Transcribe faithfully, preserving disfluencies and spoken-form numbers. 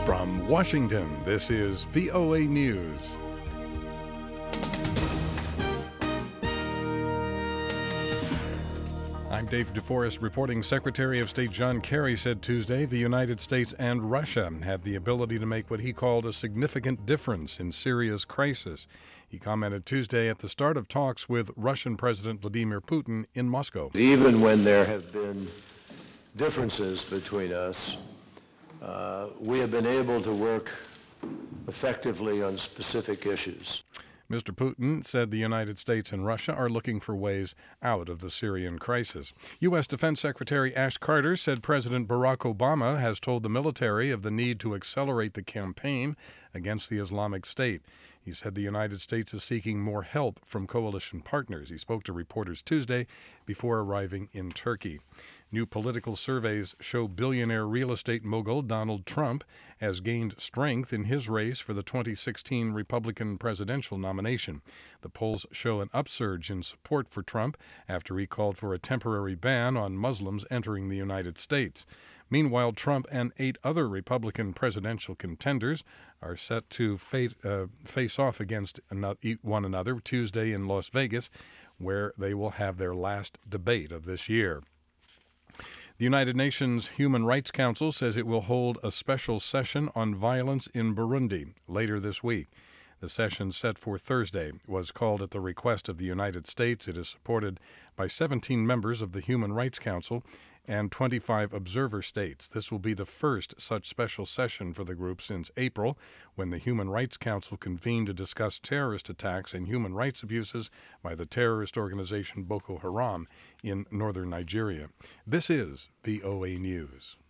From Washington, this is V O A News. I'm Dave DeForest reporting. Secretary of State John Kerry said Tuesday the United States and Russia have the ability to make what he called a significant difference in Syria's crisis. He commented Tuesday at the start of talks with Russian President Vladimir Putin in Moscow. Even when there have been differences between us, uh, we have been able to work effectively on specific issues. Mister Putin said the United States and Russia are looking for ways out of the Syrian crisis. U S. Defense Secretary Ash Carter said President Barack Obama has told the military of the need to accelerate the campaign against the Islamic State. He said the United States is seeking more help from coalition partners. He spoke to reporters Tuesday before arriving in Turkey. New political surveys show billionaire real estate mogul Donald Trump has gained strength in his race for the twenty sixteen Republican presidential nomination. The polls show an upsurge in support for Trump after he called for a temporary ban on Muslims entering the United States. Meanwhile, Trump and eight other Republican presidential contenders are set to face, uh, face off against one another Tuesday in Las Vegas, where they will have their last debate of this year. The United Nations Human Rights Council says it will hold a special session on violence in Burundi later this week. The session, set for Thursday, was called at the request of the United States. It is supported by seventeen members of the Human Rights Council and twenty-five observer states. This will be the first such special session for the group since April, when the Human Rights Council convened to discuss terrorist attacks and human rights abuses by the terrorist organization Boko Haram in northern Nigeria. This is V O A News.